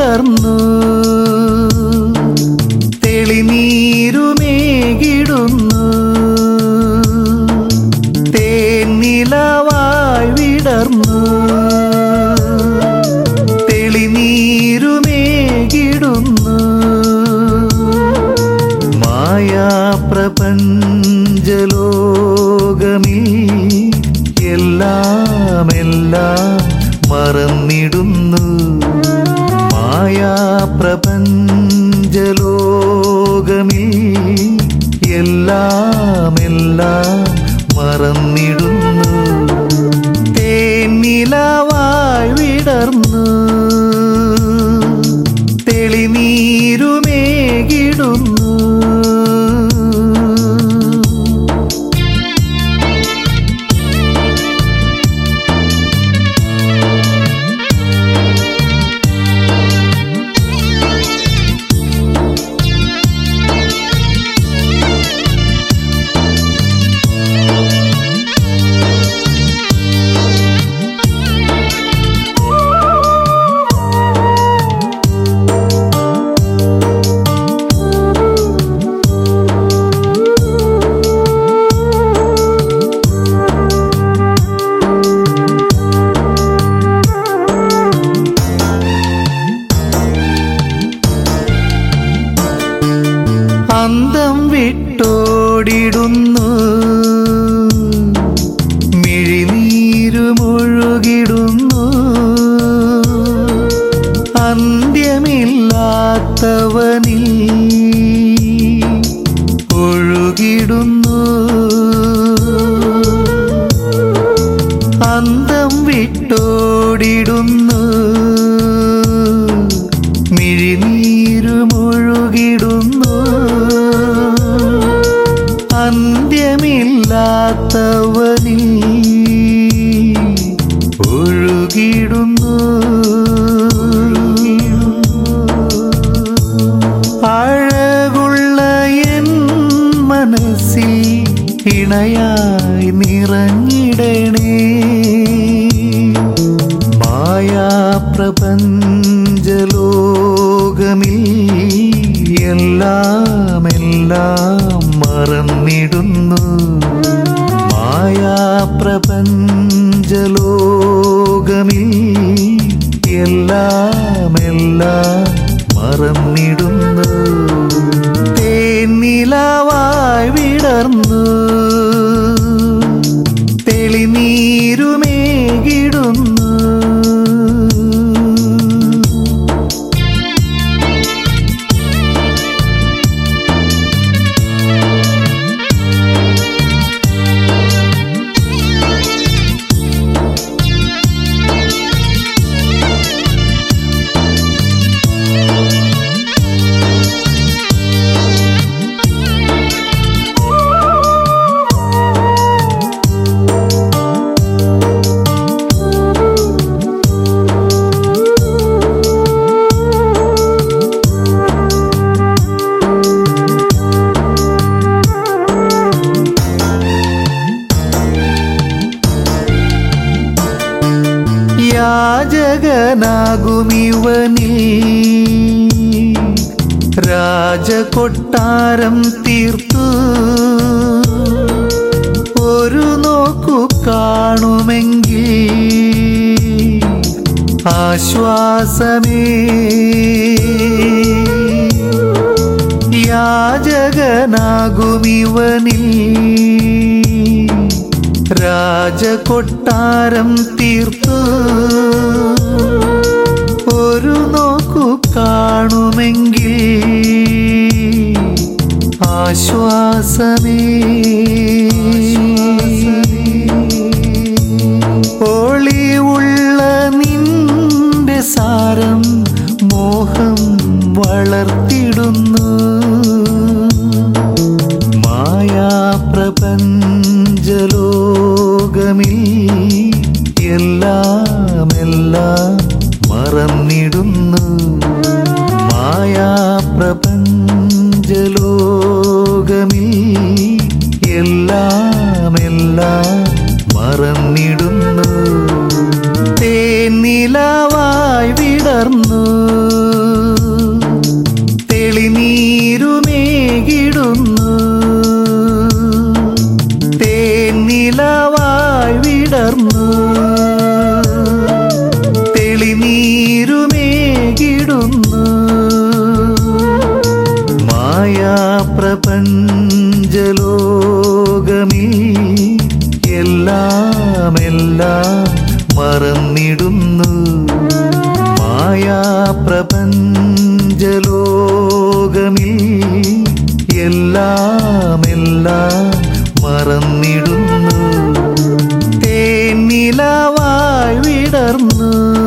വിടർന്നു തെളിനീരുമേകിടുന്നു തേന്നിലവായി വിടർന്നു തെളിനീരുമേകിടുന്നു മായാപ്രപഞ്ചലോകമിൽ എല്ലാം മറന്നിടുന്നു മായാപ്രപഞ്ചലോകമിൽ എല്ലാം മറന്നിടുന്നു തേന്നിലവായി വിടർന്നു തെളിനീരുമേകിടുന്നു അന്തം വിട്ടോടിടുന്നു മിഴിനീരുമൊഴുകിടുന്നു അന്ത്യമില്ലാത്തവനിൽ ഒഴുകിടുന്നു അന്തം വിട്ടോടിടുന്നു മിഴിനീരുമൊഴുകിടുന്നു അന്ത്യമില്ലാത്തവനിൽ ഒഴുകിടുന്നു അഴകുള്ള എൻ മനസ്സിൽ ഇണയായി നിറഞ്ഞിടണേ മായാപ്രപഞ്ചലോകമിൽ എല്ലാം മറന്നിടുന്നു മായാപ്രപഞ്ചലോകമിൽ എല്ലാം മറന്നിടുന്നു തേന്നിലവായി വിടർന്നു തെളിനീരുമേകിടുന്നു യാചകനാകുമിവനിൽ രാജകൊട്ടാരം തീർത്തു ഒരു നോക്കു കാണുമെങ്കിൽ ആശ്വാസമേ യാചകനാകുമിവനിൽ രാജകൊട്ടാരം തീർത്തു ഒരു നോക്കു കാണുമെങ്കിൽ ആശ്വാസമേ ഒളിവുള്ള നിന്റെ സാരം മോഹം വളർത്തിടുന്നു മായാപ്രപഞ്ചലോകമിൽ എല്ലാം മറന്നിടുന്നു മായാപ്രപഞ്ചലോകമിൽ എല്ലാം മറന്നിടുന്നു തേന്നിലവായി വിടർന്നു മറന്നിടുന്നു. മായാപ്രപഞ്ചലോകമിൽ എല്ലാം മറന്നിടുന്നു. തേനിലവായി വിടർന്നു